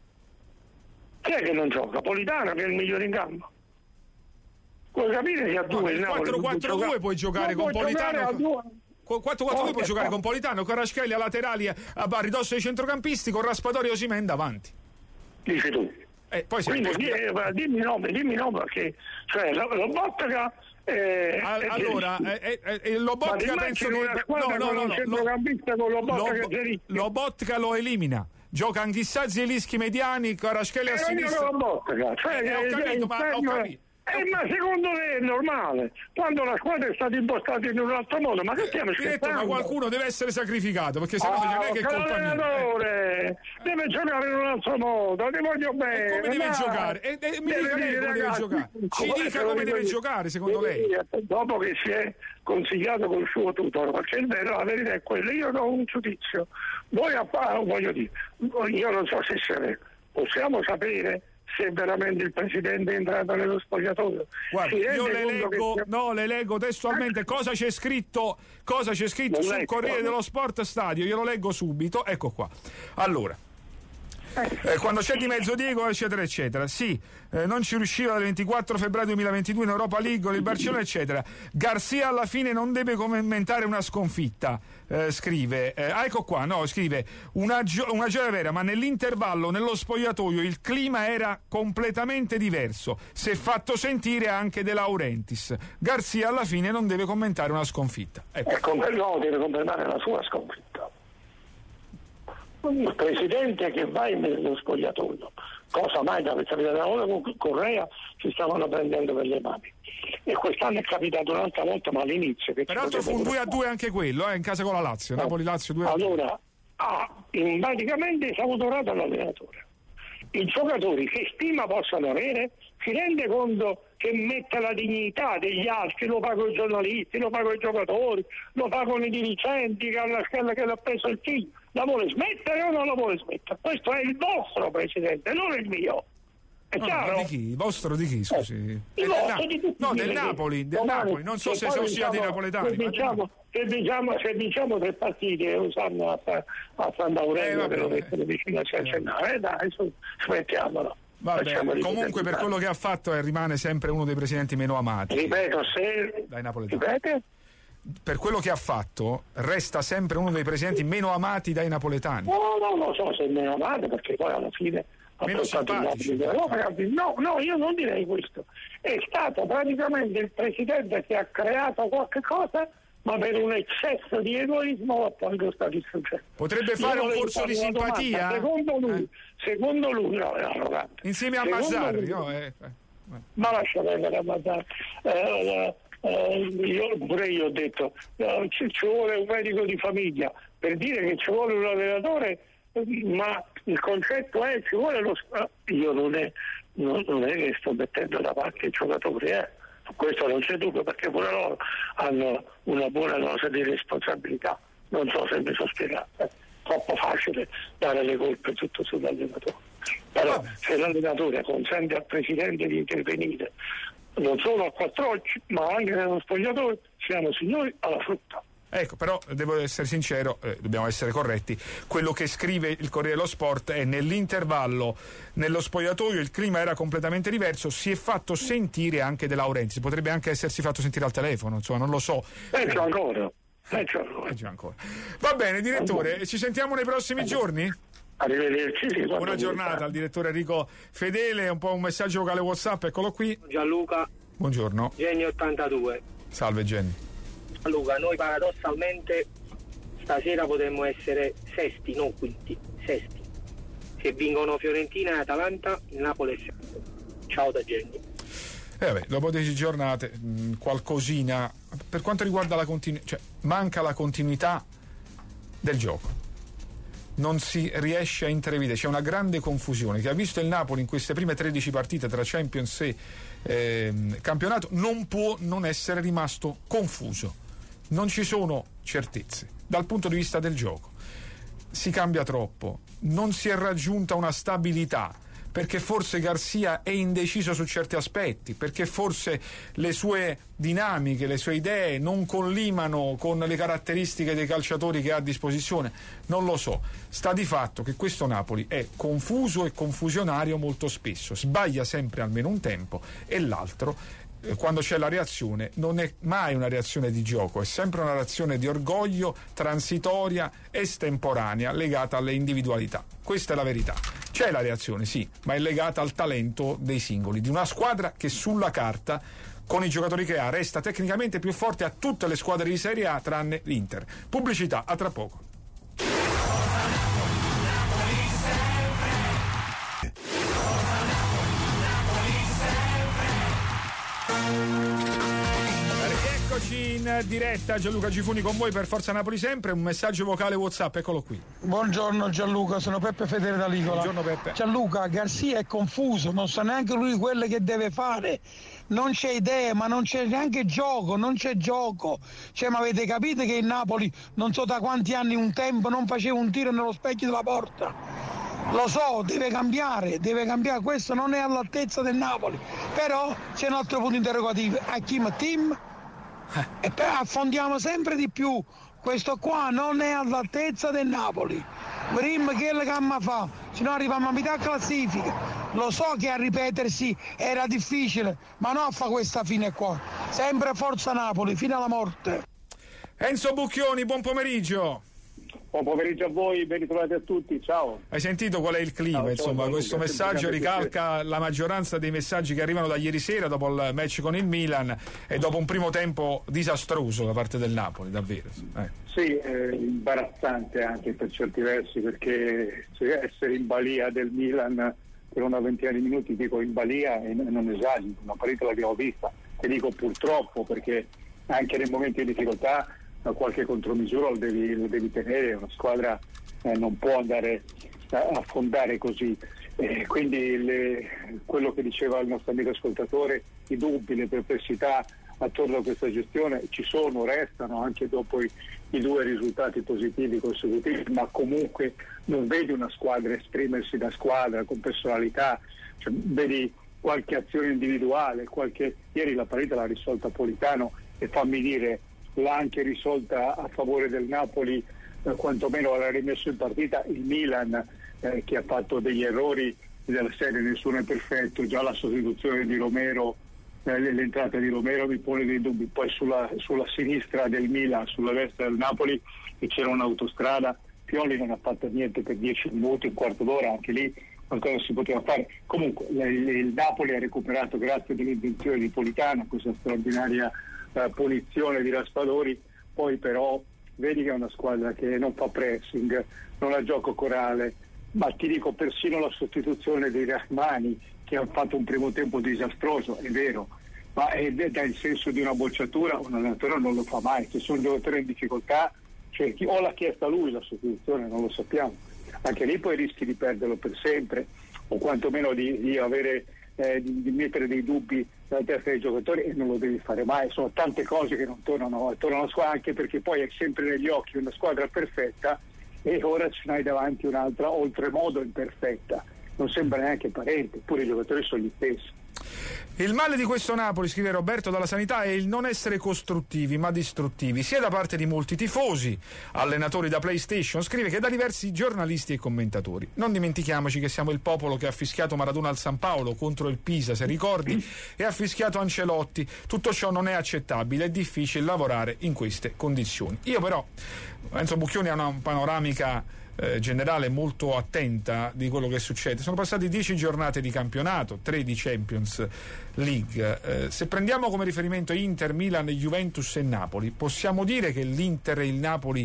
Chi è che non gioca? Politano che è il migliore in campo? Puoi capire che a due no, il quattro quattro due puoi giocare con Politano, quattro quattro due puoi giocare con Politano, con Kvaratskhelia laterali a, a ridosso dei centrocampisti, con Raspadori e Osimhen davanti. Dici tu. Eh, poi Quindi di, eh, dimmi nome, dimmi nome perché cioè Lobotka eh, All, allora eh, eh, eh, Lobotka penso che una squadra no, no, no, no, centrocampista con Lobotka Lob, che Lobotka lo elimina. Gioca Anghissà, Zielinski, Mediani, Kvaratskhelia a sinistra. Lobotka, cioè, eh, ho capito, ma ho capito. Eh, ma secondo me è normale quando la squadra è stata impostata in un altro modo, ma che stiamo scherzando? Ma qualcuno deve essere sacrificato, perché sennò oh, non è che è colpa mia. Eh. Deve giocare in un altro modo, ti voglio bene. E come deve ma... giocare? E, e, mi dica lei come ragazzi, deve giocare. Ci dica come deve giocare secondo lei. Dopo che si è consigliato col suo tutor, perché il vero, la verità è quella, io do un giudizio. Voi a voglio dire, io non so se se possiamo sapere se veramente il presidente è entrato nello spogliatoio. Guarda, io le leggo, che... no, le leggo testualmente cosa c'è scritto, cosa c'è scritto non sul leggo. Corriere dello Sport Stadio, io lo leggo subito, ecco qua. Allora, eh, quando c'è di mezzo Diego eccetera eccetera, sì, eh, non ci riusciva dal ventiquattro febbraio duemilaventidue in Europa League con il Barcellona eccetera. Garcia alla fine non deve commentare una sconfitta, eh, scrive, eh, ah, ecco qua, no, scrive una, gio- una gioia vera, ma nell'intervallo nello spogliatoio il clima era completamente diverso, si è fatto sentire anche De Laurentiis. Garcia alla fine non deve commentare una sconfitta, ecco. E con quello deve commentare la sua sconfitta. Il presidente che va nello spogliatoio, cosa mai da questa vita con Correa si stavano prendendo per le mani, e quest'anno è capitato un'altra volta, ma all'inizio che peraltro fu un due a due anche quello, eh, in casa con la Lazio, no. Napoli-Lazio due a due. Allora ha praticamente esautorato l'allenatore. I giocatori che stima possano avere si rende conto che mette la dignità degli altri, lo fa con i giornalisti, lo fa con i giocatori, lo fa con i dirigenti che alla scala che l'ha preso il figlio. La vuole smettere o non la vuole smettere? Questo è il vostro presidente, non il mio. È no, chiaro? Di chi? Il vostro di chi, scusi? Eh, del, Na- di no, del Napoli, del Napoli, non so se sono stati i napoletani. Se diciamo, se diciamo, se diciamo tre partite usando a, a Sant'Aurelio, eh, che lo mettono vicino a Ciancennare, eh, dai, su, smettiamolo. Vabbè, comunque per quello che ha fatto eh, rimane sempre uno dei presidenti meno amati. Ripeto, se... dai napoletani. Ripete? Per quello che ha fatto resta sempre uno dei presidenti meno amati dai napoletani. No, no, non so se è meno amato, perché poi alla fine ha meno simpatici. No, no, io non direi questo. È stato praticamente il presidente che ha creato qualche cosa, ma per un eccesso di egoismo ha poi lo stato distruggendo. Potrebbe fare un corso di simpatia? Domanda. Secondo lui, eh? secondo lui no, è arrogante. Insieme a Mazzarri, no? Eh, eh. Ma lascia perdere a Mazzarri. Eh, eh, io, pure io ho detto eh, ci, ci vuole un medico di famiglia per dire che ci vuole un allenatore, ma il concetto è ci vuole lo io non è, non, non è che sto mettendo da parte i giocatori, eh. Su questo non c'è dubbio, perché pure loro hanno una buona dose di responsabilità. Non so se mi sono spiegato, è troppo facile dare le colpe tutto sull'allenatore, però se l'allenatore consente al presidente di intervenire non solo a quattro occhi ma anche nello spogliatoio, siamo signori alla frutta. Ecco, però devo essere sincero, eh, dobbiamo essere corretti, quello che scrive il Corriere dello Sport è: nell'intervallo nello spogliatoio il clima era completamente diverso, si è fatto sentire anche De Laurentiis, potrebbe anche essersi fatto sentire al telefono, insomma, non lo so. Peggio ancora, peggio ancora. Peggio ancora. Va bene, direttore, ci sentiamo nei prossimi giorni? Arrivederci. Sì, buona giornata al direttore Enrico Fedele, un po' un messaggio vocale WhatsApp, eccolo qui. Gianluca. Buongiorno. Genio ottantadue. Salve Genni. Luca, noi paradossalmente stasera potremmo essere sesti, non quinti, sesti. Se vincono Fiorentina e Atalanta, il Napoli è sesto. Ciao da Genni. Eh vabbè, dopo dieci giornate mh, qualcosina per quanto riguarda la continuità, cioè manca la continuità del gioco. Non si riesce a intravedere, c'è una grande confusione che ha visto il Napoli in queste prime tredici partite tra Champions e eh, campionato, non può non essere rimasto confuso. Non ci sono certezze dal punto di vista del gioco, si cambia troppo, non si è raggiunta una stabilità, perché forse Garcia è indeciso su certi aspetti, perché forse le sue dinamiche, le sue idee non collimano con le caratteristiche dei calciatori che ha a disposizione, non lo so. Sta di fatto che questo Napoli è confuso e confusionario molto spesso, sbaglia sempre almeno un tempo e l'altro eh, quando c'è la reazione non è mai una reazione di gioco, è sempre una reazione di orgoglio, transitoria, estemporanea, legata alle individualità. Questa è la verità. C'è la reazione, sì, ma è legata al talento dei singoli, di una squadra che sulla carta, con i giocatori che ha, resta tecnicamente più forte a tutte le squadre di Serie A tranne l'Inter. Pubblicità, a tra poco. Eccoci in diretta, Gianluca Gifuni con voi per Forza Napoli sempre, un messaggio vocale WhatsApp, eccolo qui. Buongiorno Gianluca, sono Peppe Fedele da Licola. Buongiorno Peppe. Gianluca, Garcia è confuso, non sa neanche lui quello che deve fare, non c'è idea, ma non c'è neanche gioco, non c'è gioco. Cioè, ma avete capito che il Napoli non so da quanti anni un tempo non faceva un tiro nello specchio della porta? Lo so, deve cambiare, deve cambiare, questo non è all'altezza del Napoli. Però c'è un altro punto interrogativo, Hakim Tim? E poi affondiamo sempre di più, questo qua non è all'altezza del Napoli. Brim che il gamma fa, se no arriviamo a metà classifica. Lo so che a ripetersi era difficile, ma non fa questa fine qua. Sempre Forza Napoli, fino alla morte. Enzo Bucchioni, buon pomeriggio. Buon pomeriggio a voi, ben ritrovati a tutti, ciao. Hai sentito qual è il clima? Ciao, insomma, ciao, questo Luca, messaggio ricalca la maggioranza dei messaggi che arrivano da ieri sera dopo il match con il Milan e dopo un primo tempo disastroso da parte del Napoli, davvero. Eh. Sì, eh, imbarazzante anche per certi versi, perché essere in balia del Milan per una ventina di minuti, dico in balia e non esagero, una partita l'abbiamo vista, e dico purtroppo perché anche nei momenti di difficoltà qualche contromisura lo devi, lo devi tenere, una squadra eh, non può andare a affondare così, eh, quindi le, quello che diceva il nostro amico ascoltatore, i dubbi, le perplessità attorno a questa gestione ci sono, restano anche dopo i, i due risultati positivi consecutivi, ma comunque non vedi una squadra esprimersi da squadra con personalità, cioè, vedi qualche azione individuale, qualche... ieri la partita l'ha risolta Politano e fammi dire l'ha anche risolta a favore del Napoli, eh, quantomeno l'ha rimesso in partita il Milan, eh, che ha fatto degli errori della serie, nessuno è perfetto, già la sostituzione di Romero, eh, l'entrata di Romero mi pone dei dubbi, poi sulla, sulla sinistra del Milan, sulla destra del Napoli che c'era un'autostrada, Pioli non ha fatto niente per dieci minuti, un quarto d'ora, anche lì qualcosa si poteva fare. Comunque il, il Napoli ha recuperato grazie all'invenzione di Politano questa straordinaria Uh, punizione di Raspadori, poi però vedi che è una squadra che non fa pressing, non ha gioco corale, ma ti dico persino la sostituzione dei Rahmani che ha fatto un primo tempo disastroso, è vero, ma è, dà il senso di una bocciatura, un allenatore non lo fa mai, se sono un giocatore in difficoltà, cioè, chi, o l'ha chiesta lui la sostituzione, non lo sappiamo, anche lì poi rischi di perderlo per sempre o quantomeno di, di avere eh, di, di mettere dei dubbi nella testa dei giocatori, e non lo devi fare mai. Sono tante cose che non tornano, tornano a squadra, anche perché poi è sempre negli occhi una squadra perfetta e ora ce n'hai davanti un'altra oltremodo imperfetta, non sembra neanche parente, eppure i giocatori sono gli stessi. Il male di questo Napoli, scrive Roberto dalla Sanità, è il non essere costruttivi ma distruttivi, sia da parte di molti tifosi, allenatori da PlayStation, scrive, che da diversi giornalisti e commentatori. Non dimentichiamoci che siamo il popolo che ha fischiato Maradona al San Paolo contro il Pisa, se ricordi, e ha fischiato Ancelotti. Tutto ciò non è accettabile, è difficile lavorare in queste condizioni. Io però, Enzo Bucchioni ha una panoramica Eh, generale molto attenta di quello che succede. Sono passati dieci giornate di campionato, tre di Champions League. Eh, se prendiamo come riferimento Inter, Milan, Juventus e Napoli, possiamo dire che l'Inter e il Napoli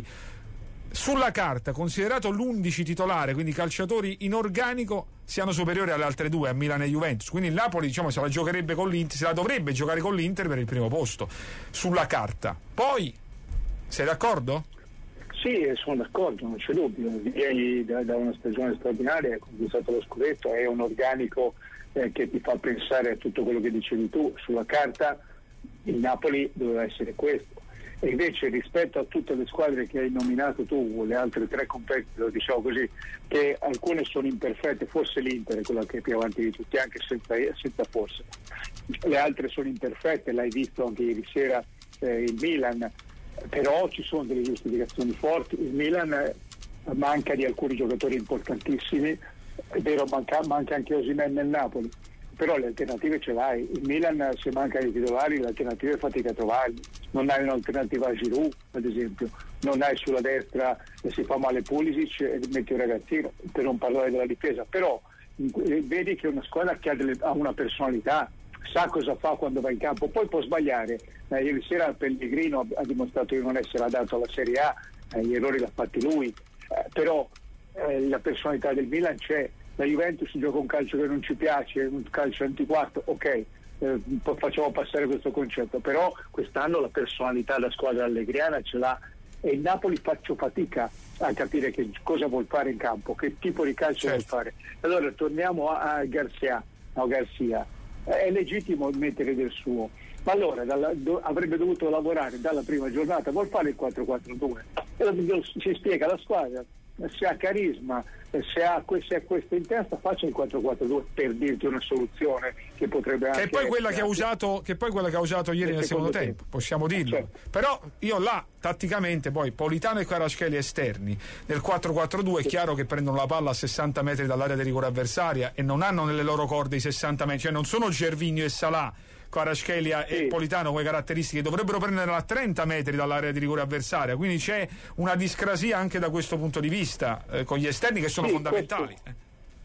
sulla carta, considerato l'undici titolare, quindi calciatori in organico, siano superiori alle altre due, a Milan e Juventus. Quindi il Napoli, diciamo, se la giocherebbe con l'Inter, se la dovrebbe giocare con l'Inter per il primo posto sulla carta. Poi, sei d'accordo? Sì, sono d'accordo, non c'è dubbio. Ieri da, da una stagione straordinaria ha conquistato lo scudetto, è un organico eh, che ti fa pensare a tutto quello che dicevi tu. Sulla carta il Napoli doveva essere questo, e invece rispetto a tutte le squadre che hai nominato tu, le altre tre competitor, diciamo così, che alcune sono imperfette, forse l'Inter è quella che è più avanti di tutti, anche senza, senza forse, le altre sono imperfette, l'hai visto anche ieri sera, eh, il Milan, però ci sono delle giustificazioni forti. Il Milan manca di alcuni giocatori importantissimi, è vero, manca, manca anche Osimhen nel Napoli, però le alternative ce l'hai. Il Milan, se manca i titolari, le alternative fatica a trovarli. Non hai un'alternativa a Giroud, ad esempio, non hai sulla destra e si fa male Pulisic e metti un ragazzino, per non parlare della difesa. Però vedi che è una squadra che ha, delle, ha una personalità, sa cosa fa quando va in campo, poi può sbagliare. Eh, ieri sera Pellegrino ha, ha dimostrato di non essere adatto alla Serie A, eh, gli errori l'ha fatti lui, eh, però eh, la personalità del Milan c'è. La Juventus gioca un calcio che non ci piace, un calcio antiquato, ok, eh, facciamo passare questo concetto, però quest'anno la personalità della squadra allegriana ce l'ha, e il Napoli faccio fatica a capire che cosa vuol fare in campo, che tipo di calcio certo. vuol fare. Allora torniamo a, a Garcia, a Garcia. È legittimo mettere del suo, ma allora dalla, do, avrebbe dovuto lavorare dalla prima giornata, vuol fare il quattro quattro due, e si spiega la squadra, se ha carisma, se ha, se ha questo in testa, faccia il quattro quattro due, per dirti una soluzione che potrebbe anche che poi quella che ha usato che poi quella che ha usato ieri nel secondo, secondo tempo, tempo possiamo dirlo, certo. Però io là tatticamente poi Politano e Kvaratskhelia esterni nel quattro quattro due è chiaro che prendono la palla a sessanta metri dall'area di rigore avversaria e non hanno nelle loro corde i sessanta metri, cioè non sono Gervinho e Salah, Kvaratskhelia sì. e Politano con le caratteristiche, dovrebbero prenderla a trenta metri dall'area di rigore avversaria, quindi c'è una discrasia anche da questo punto di vista, eh, con gli esterni che sono sì, fondamentali. Questo,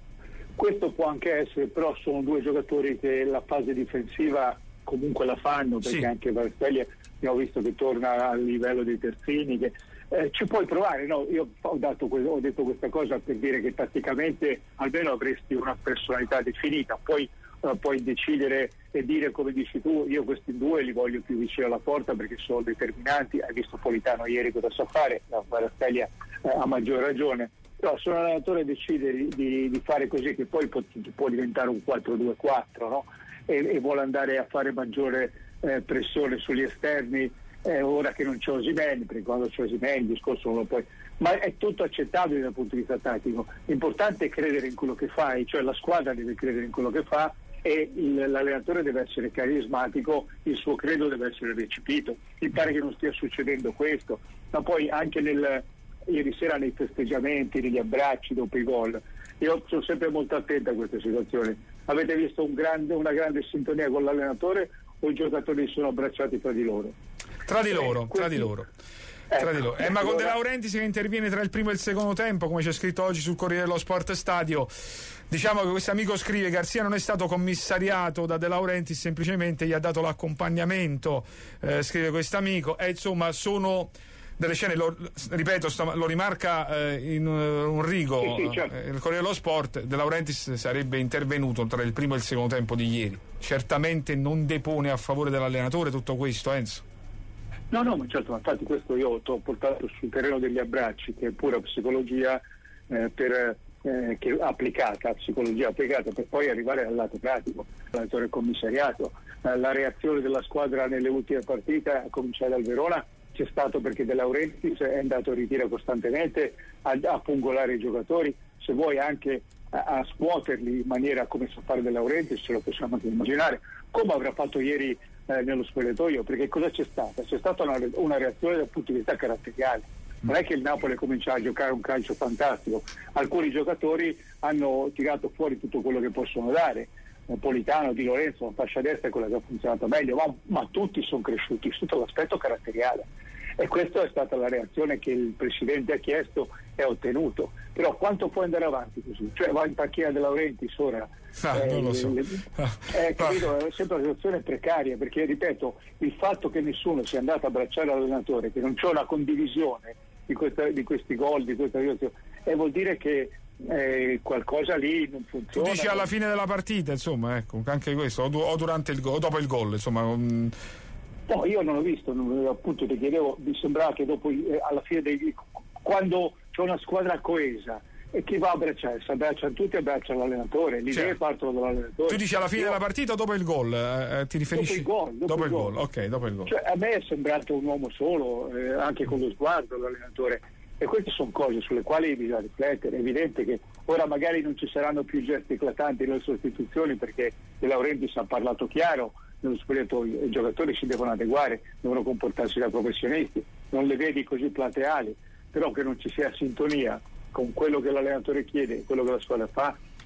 questo può anche essere, però sono due giocatori che la fase difensiva comunque la fanno, perché sì. anche Kvaratskhelia abbiamo visto che torna al livello dei terzini, che eh, ci puoi provare, no? Io ho, dato, ho detto questa cosa per dire che tatticamente almeno avresti una personalità definita, poi uh, puoi decidere e dire, come dici tu, io questi due li voglio più vicino alla porta perché sono determinanti. Hai visto Politano ieri cosa sa fare, la Kvaratskhelia eh, ha maggior ragione, però se un allenatore decide di, di, di fare così, che poi può, può diventare un quattro due quattro, no? e, e vuole andare a fare maggiore eh, pressione sugli esterni, eh, ora che non c'è Osimhen, perché quando c'è Osimhen il discorso non lo puoi, ma è tutto accettabile dal punto di vista tattico. L'importante è credere in quello che fai, cioè la squadra deve credere in quello che fa e il, l'allenatore deve essere carismatico, il suo credo deve essere recepito. Mi pare che non stia succedendo questo, ma poi anche nel, ieri sera nei festeggiamenti, negli abbracci dopo i gol, io sono sempre molto attento a queste situazioni. Avete visto un grande, una grande sintonia con l'allenatore o i giocatori sono abbracciati tra di loro? Tra di loro, eh, tra di loro. Tra di loro. Eh, ma con De Laurentiis che interviene tra il primo e il secondo tempo, come c'è scritto oggi sul Corriere dello Sport Stadio. Diciamo che questo amico scrive: Garcia non è stato commissariato da De Laurentiis, semplicemente gli ha dato l'accompagnamento, eh, scrive questo amico, e insomma sono delle scene, lo, ripeto, sta, lo rimarca eh, in uh, un rigo sì, sì, certo. eh, il Corriere dello Sport. De Laurentiis sarebbe intervenuto tra il primo e il secondo tempo di ieri, certamente non depone a favore dell'allenatore tutto questo, Enzo. No, no, ma certo, ma infatti questo io ti ho portato sul terreno degli abbracci, che è pura psicologia eh, per, eh, che applicata, psicologia applicata per poi arrivare al lato pratico, l'allenatore commissariato. Eh, la reazione della squadra nelle ultime partite, a cominciare dal Verona, c'è stato perché De Laurentiis è andato a ritiro costantemente, a, a pungolare i giocatori, se vuoi anche a, a scuoterli in maniera come sa fare De Laurentiis, ce lo possiamo anche immaginare, come avrà fatto ieri eh, nello spogliatoio, perché cosa c'è stata? C'è stata una, una reazione dal punto di vista caratteriale. Non è che il Napoli comincia a giocare un calcio fantastico, alcuni giocatori hanno tirato fuori tutto quello che possono dare. Politano, Di Lorenzo, la fascia destra è quella che ha funzionato meglio, ma, ma tutti sono cresciuti sotto l'aspetto caratteriale, e questa è stata la reazione che il Presidente ha chiesto e ha ottenuto. Però quanto può andare avanti così? Cioè va in panchina De Laurentiis ora? Ah, eh, non lo so. Eh, capito, è sempre una situazione precaria, perché ripeto, il fatto che nessuno sia andato a abbracciare l'allenatore, che non c'è una condivisione di, questa, di questi gol, di questa situazione, e vuol dire che Eh, qualcosa lì non funziona. Tu dici alla fine della partita, insomma, ecco, anche questo, o, o durante il gol, o dopo il gol, insomma. Um... No, io non l'ho visto, non, appunto ti chiedevo, mi sembrava che dopo eh, alla fine dei, quando c'è una squadra coesa e chi va a abbracciare, si abbracciano tutti, abbracciano l'allenatore, le idee cioè, partono dall'allenatore. Tu dici alla fine io... della partita o dopo il gol? Eh, ti riferisci? Dopo il gol, dopo dopo il gol. gol. Ok, dopo il gol. Cioè, a me è sembrato un uomo solo, eh, anche con lo sguardo l'allenatore. E queste sono cose sulle quali bisogna riflettere. È evidente che ora magari non ci saranno più gesti eclatanti nelle sostituzioni, perché De Laurentiis ha parlato chiaro nello spogliatoio, i giocatori si devono adeguare, devono comportarsi da professionisti, non le vedi così plateali, però che non ci sia sintonia con quello che l'allenatore chiede e quello che la squadra fa,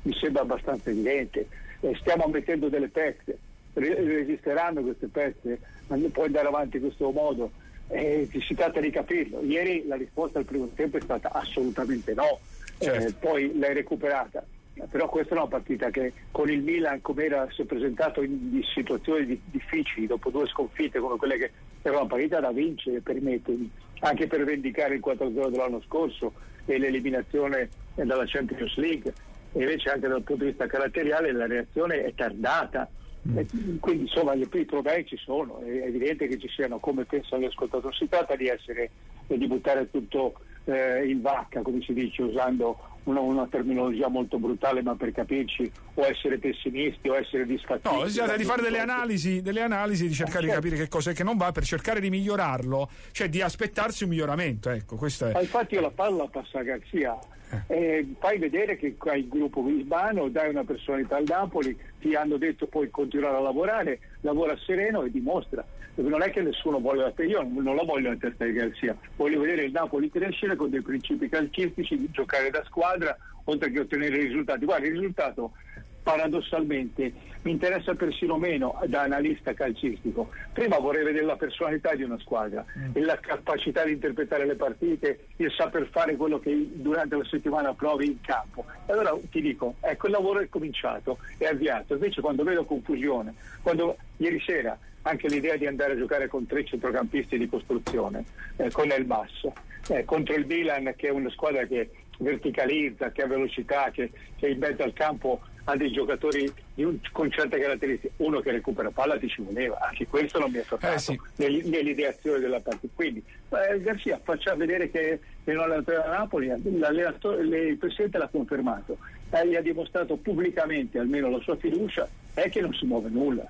mi sembra abbastanza evidente. Eh, stiamo mettendo delle pezze, Re- resisteranno queste pezze, non può andare avanti in questo modo, eh, si tratta di capirlo. Ieri la risposta al primo tempo è stata assolutamente no, certo. eh, poi l'hai recuperata. Però questa è una partita che con il Milan, come era, si è presentato in, in situazioni di, difficili dopo due sconfitte come quelle che era una partita da vincere per metterli, anche per vendicare il quattro a zero dell'anno scorso e l'eliminazione dalla Champions League, e invece anche dal punto di vista caratteriale la reazione è tardata. Mm. E quindi insomma i problemi ci sono, è evidente che ci siano, come pensano gli ascoltatori. Si tratta di essere e di buttare tutto eh, in vacca, come si dice, usando una, una terminologia molto brutale, ma per capirci, o essere pessimisti o essere disfattisti. No, si tratta di fare delle analisi, delle analisi, di cercare certo. di capire che cos'è che non va, per cercare di migliorarlo, cioè di aspettarsi un miglioramento, ecco, questo è. Ma infatti io la palla passa a Garzia. Eh, fai vedere che hai il gruppo Visbano, dai una personalità al Napoli, ti hanno detto puoi continuare a lavorare, lavora sereno e dimostra. Non è che nessuno vuole la testa, io non la voglio la testa di Garzia, voglio vedere il Napoli crescere con dei principi calcistici, di giocare da squadra oltre che ottenere i risultati. Guarda, il risultato paradossalmente mi interessa persino meno da analista calcistico. Prima vorrei vedere la personalità di una squadra, mm. la capacità di interpretare le partite, il saper fare quello che durante la settimana provi in campo. E allora ti dico, ecco, il lavoro è cominciato, è avviato. Invece quando vedo confusione, quando ieri sera anche l'idea di andare a giocare con tre centrocampisti di costruzione, eh, con El Basso, eh, contro il Milan, che è una squadra che verticalizza, che ha velocità, che, che in mezzo al campo ha dei giocatori di un, con certe caratteristiche, uno che recupera palla ti ci voleva, anche questo non mi è toccato eh sì. nell'ideazione della partita. Quindi eh, Garzia faccia vedere che è un allenatore da Napoli, l'allenatore, il presidente l'ha confermato, eh, gli ha dimostrato pubblicamente almeno la sua fiducia, è che non si muove nulla.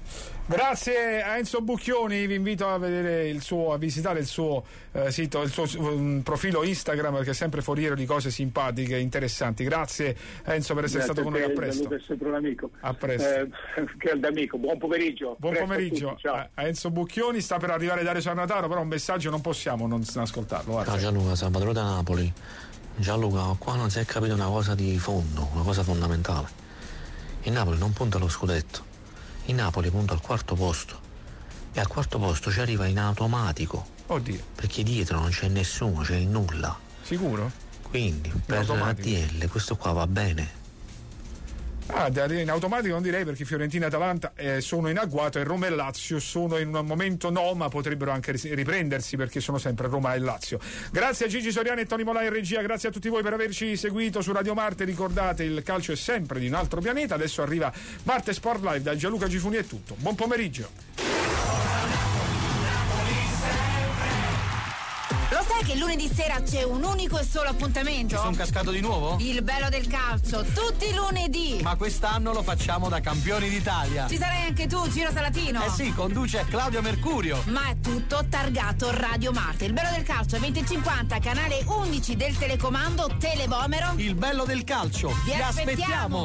Grazie a Enzo Bucchioni, vi invito a vedere il suo, a visitare il suo eh, sito, il suo um, profilo Instagram, perché è sempre foriero di cose simpatiche e interessanti. Grazie Enzo per essere Grazie stato con noi, a presto. È sempre un amico. A presto. Eh, che amico. Buon pomeriggio. Buon presto pomeriggio a, a Enzo Bucchioni. Sta per arrivare Dario Sarnataro, però un messaggio non possiamo non ascoltarlo. Guarda. No, Gianluca, Salvatore da Napoli. Gianluca, qua non si è capito una cosa di fondo, una cosa fondamentale. Il Napoli non punta allo scudetto. Il Napoli punta al quarto posto e al quarto posto ci arriva in automatico. Oddio. Perché dietro non c'è nessuno, c'è il nulla. Sicuro? Quindi in per A D L questo qua va bene. Ah, in automatico non direi, perché Fiorentina e Atalanta eh, sono in agguato e Roma e Lazio sono in un momento no, ma potrebbero anche riprendersi, perché sono sempre Roma e Lazio. Grazie a Gigi Soriani e Tony Molà in regia, grazie a tutti voi per averci seguito su Radio Marte. Ricordate, il calcio è sempre di un altro pianeta. Adesso arriva Marte Sport Live da Gianluca Gifuni, è tutto. Buon pomeriggio. Lo sai che lunedì sera c'è un unico e solo appuntamento? Ci sono cascato di nuovo? Il bello del calcio, tutti i lunedì. Ma quest'anno lo facciamo da campioni d'Italia. Ci sarai anche tu, Gino Salatino? Eh sì, conduce Claudio Mercurio. Ma è tutto targato Radio Marte. Il bello del calcio è venti e cinquanta, canale undici del telecomando Televomero. Il bello del calcio. Vi, Vi aspettiamo. aspettiamo.